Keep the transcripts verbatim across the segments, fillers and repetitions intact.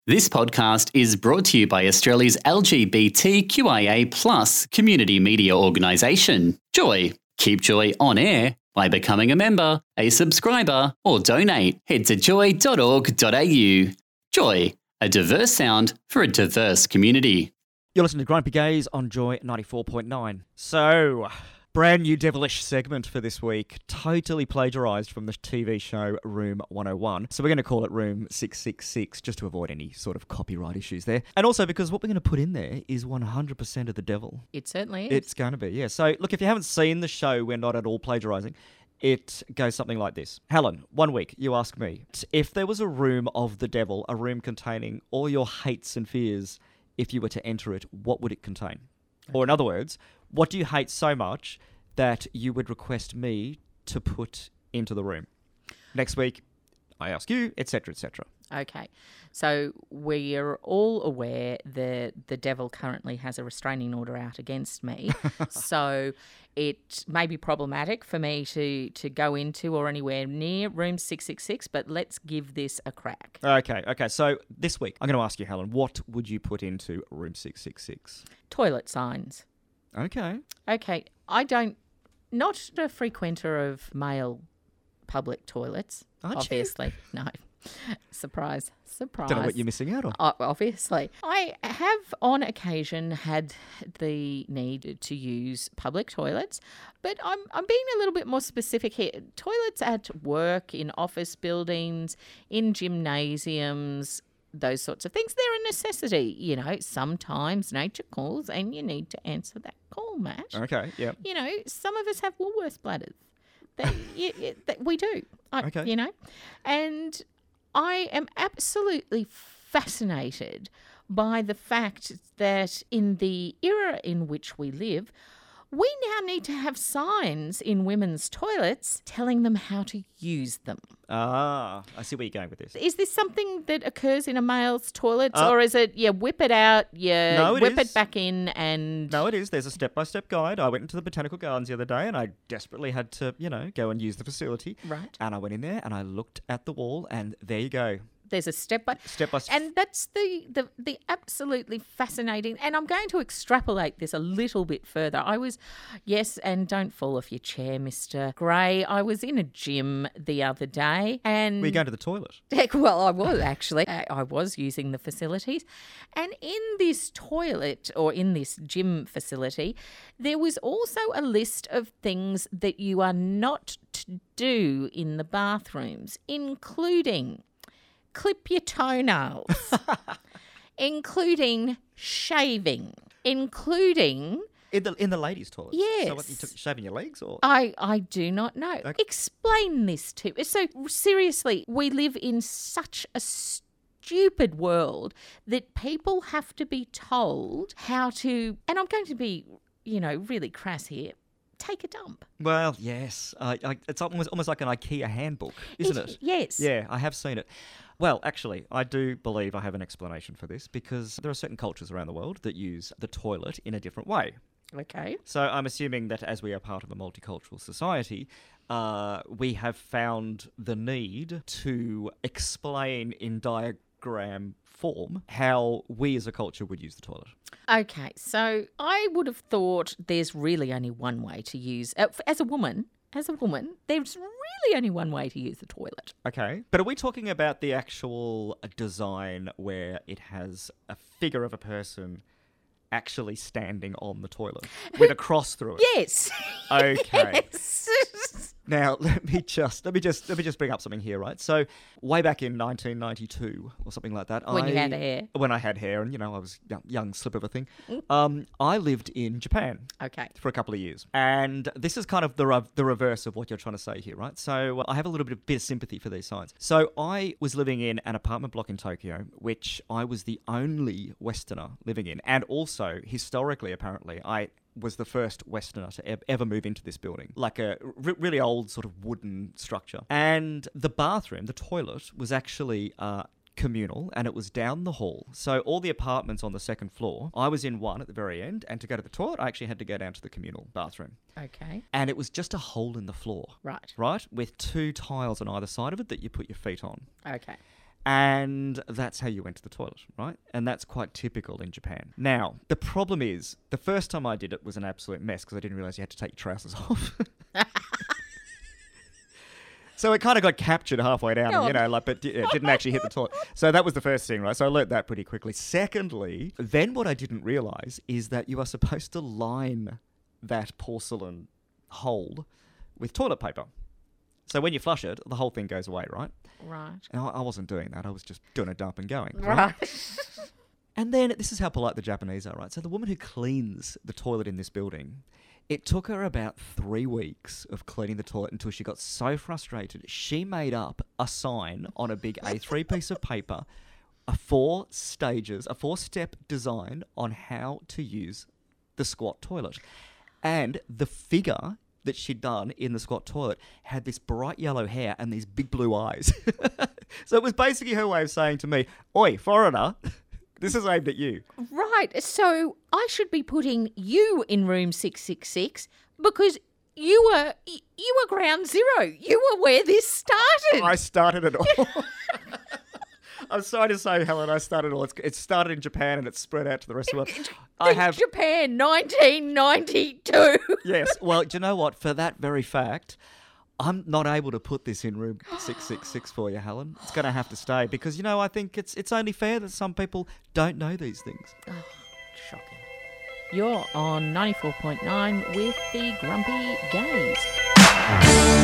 This podcast is brought to you by Australia's L G B T Q I A plus community media organisation, Joy. Keep Joy on air by becoming a member, a subscriber, or donate. Head to joy dot org dot a u. Joy, a diverse sound for a diverse community. You're listening to Grumpy Gays on Joy ninety-four point nine. So, brand new devilish segment for this week, totally plagiarised from the T V show Room one oh one. So we're going to call it Room six six six, just to avoid any sort of copyright issues there. And also because what we're going to put in there is one hundred percent of the devil. It certainly is. It's going to be, yeah. So, look, if you haven't seen the show, we're not at all plagiarising. It goes something like this. Helen, one week, you ask me, if there was a room of the devil, a room containing all your hates and fears, if you were to enter it, what would it contain? Okay. Or in other words, what do you hate so much that you would request me to put into the room? Next week, I ask you, et cetera, et cetera. Okay. So we are all aware that the devil currently has a restraining order out against me. So it may be problematic for me to, to go into or anywhere near room six six six, but let's give this a crack. Okay, okay. So this week, I'm going to ask you, Helen, what would you put into room six six six? Toilet signs. Okay. Okay. I don't, not a frequenter of male public toilets, Aren't obviously. You? No. Surprise. Surprise. Don't know what you're missing out on. Uh, obviously. I have on occasion had the need to use public toilets, but I'm I'm being a little bit more specific here. Toilets at work, in office buildings, in gymnasiums, those sorts of things, they're a necessity. You know, sometimes nature calls and you need to answer that call, Matt. Okay, yeah. You know, some of us have Woolworths bladders. That, you, you, that we do. I, okay. You know, and I am absolutely fascinated by the fact that in the era in which we live, we now need to have signs in women's toilets telling them how to use them. Ah, I see where you're going with this. Is this something that occurs in a male's toilets, uh, or is it you whip it out, you no, it whip is. it back in and... No, it is. There's a step-by-step guide. I went into the Botanical Gardens the other day and I desperately had to, you know, go and use the facility. Right. And I went in there and I looked at the wall and there you go. There's a step by step by step, and that's the, the the absolutely fascinating. And I'm going to extrapolate this a little bit further. I was, yes, and don't fall off your chair, Mister Gray. I was in a gym the other day, and were you going to the toilet? Well, I was actually. I was using the facilities, and in this toilet or in this gym facility, there was also a list of things that you are not to do in the bathrooms, including clip your toenails, including shaving, including... In the in the ladies' toilet? Yes. So what, you took shaving your legs or...? I, I do not know. Okay. Explain this to me. So, seriously, we live in such a stupid world that people have to be told how to... And I'm going to be, you know, really crass here. Take a dump. Well, yes. Uh, I, it's almost, almost like an IKEA handbook, isn't it? it? Yes. Yeah, I have seen it. Well, actually, I do believe I have an explanation for this because there are certain cultures around the world that use the toilet in a different way. Okay. So I'm assuming that as we are part of a multicultural society, uh, we have found the need to explain in diagram form how we as a culture would use the toilet. Okay, so I would have thought there's really only one way to use, uh, as a woman, as a woman, there's really only one way to use the toilet. Okay, but are we talking about the actual design where it has a figure of a person actually standing on the toilet with a cross through it? Yes. Okay. Yes. Now, let me just let me just let me just bring up something here, right? So, way back in nineteen ninety-two or something like that, When I, you had hair. when I had hair, and you know, I was young, young slip of a thing. Um, I lived in Japan. Okay. For a couple of years, and this is kind of the re- the reverse of what you're trying to say here, right? So, uh, I have a little bit of bit of sympathy for these signs. So, I was living in an apartment block in Tokyo, which I was the only Westerner living in, and also historically, apparently, I was the first Westerner to ev- ever move into this building, like a r- really old sort of wooden structure. And the bathroom, the toilet, was actually uh, communal, and it was down the hall. So all the apartments on the second floor, I was in one at the very end, and to go to the toilet, I actually had to go down to the communal bathroom. Okay. And it was just a hole in the floor. Right. Right? With two tiles on either side of it that you put your feet on. Okay. And that's how you went to the toilet, right? And that's quite typical in Japan. Now, the problem is, the first time I did it was an absolute mess because I didn't realise you had to take your trousers off. So it kind of got captured halfway down, and, you know, like, but it didn't actually hit the toilet. So that was the first thing, right? So I learnt that pretty quickly. Secondly, then what I didn't realise is that you are supposed to line that porcelain hole with toilet paper. So when you flush it, the whole thing goes away, right? Right. And I, I wasn't doing that. I was just doing a dump and going. Right. right. And then this is how polite the Japanese are, right? So the woman who cleans the toilet in this building, it took her about three weeks of cleaning the toilet until she got so frustrated, she made up a sign on a big A three piece of paper, a four stages, a four-step design on how to use the squat toilet. And the figure that she'd done in the squat toilet had this bright yellow hair and these big blue eyes. So it was basically her way of saying to me, "Oi, foreigner, this is aimed at you." Right. So I should be putting you in room six six six because you were you were ground zero. You were where this started. I started it all. I'm sorry to say, Helen, I started it all. It's, it started in Japan and it's spread out to the rest of the world. I have Japan, nineteen ninety-two. Yes. Well, do you know what? For that very fact, I'm not able to put this in room six six six for you, Helen. It's going to have to stay because, you know, I think it's it's only fair that some people don't know these things. Oh, shocking. You're on ninety-four point nine with the Grumpy Gays.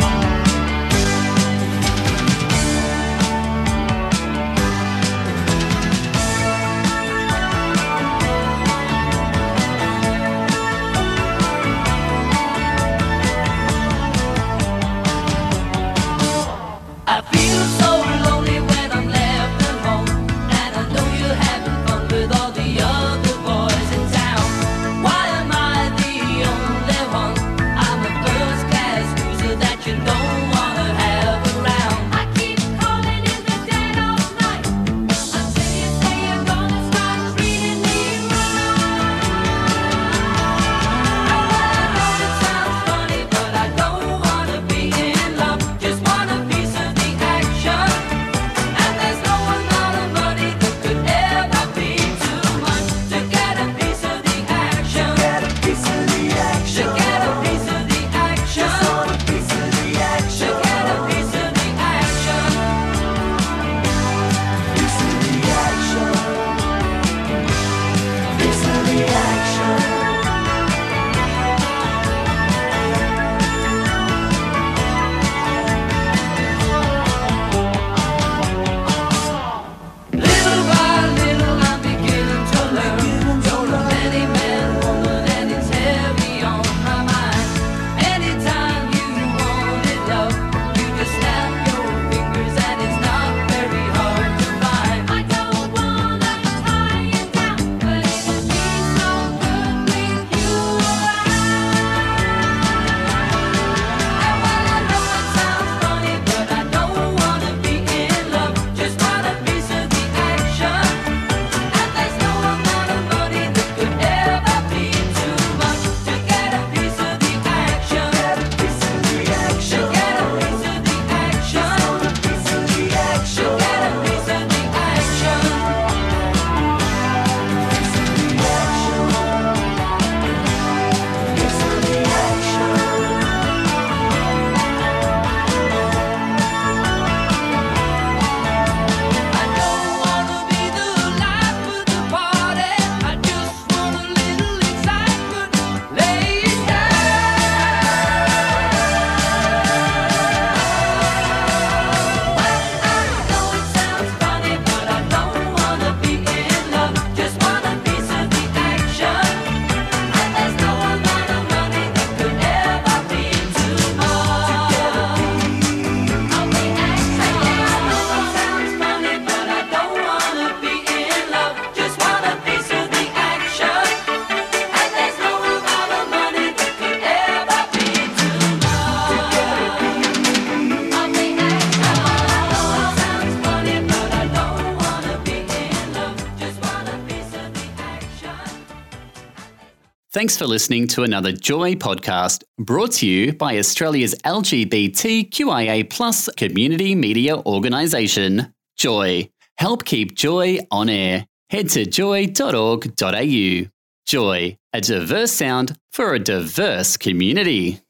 I feel so lonely when I'm left at home, and I know you're having fun with all the other boys in town. Why am I the only one? I'm a first class loser that you don't wanna have around. I keep calling in the dead of night until you say you're gonna start treating me right. I know it sounds funny, but I don't wanna be in love. Just want a piece of the action, and there's no amount of money that could ever be too much to get a piece of the action. Get a piece of the action. To get a piece of the action. Just want a piece of the action. To get a piece of the action. Piece of the action. Piece of the action. Little by little I'm beginning to learn. Don't love any man, woman, and it's heavy on my mind. Anytime you wanted love, you just snap your fingers and it's not very hard to find. I don't wanna tie you down, but it would be so good with you around. And while I know it sounds funny, but I don't wanna be in love. Just want a piece of the action, and there's no amount of money that could ever be too much to get a piece of the action. Get a piece of the action. To get a piece of the action. Just want a piece of the action. To get a piece of the action. Piece of the action. Piece of the action. I don't wanna be the life of the party. I just want a little excitement. Lay it down. I know it sounds funny, but I don't wanna be in love. Just want a piece of the action, and there's no amount of money that could ever be too much. Of the action. I know it sounds funny, but I don't wanna be in love. Just want a piece of the action, and there's no amount of money that could ever be too much. Of the action. I know it sounds funny, but I don't wanna be in love. Just want a piece of the action. Thanks for listening to another Joy podcast brought to you by Australia's L G B T Q I A plus community media organisation, Joy. Help keep Joy on air. Head to joy dot org dot a u. Joy, a diverse sound for a diverse community.